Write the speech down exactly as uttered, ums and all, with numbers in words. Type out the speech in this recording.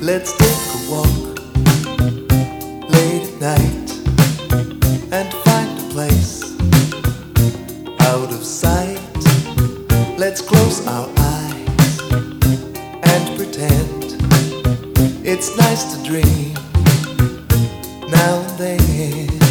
Let's take a walk late at night and find a place out of sight. Let's close our eyes and pretend it's nice to dream now and then.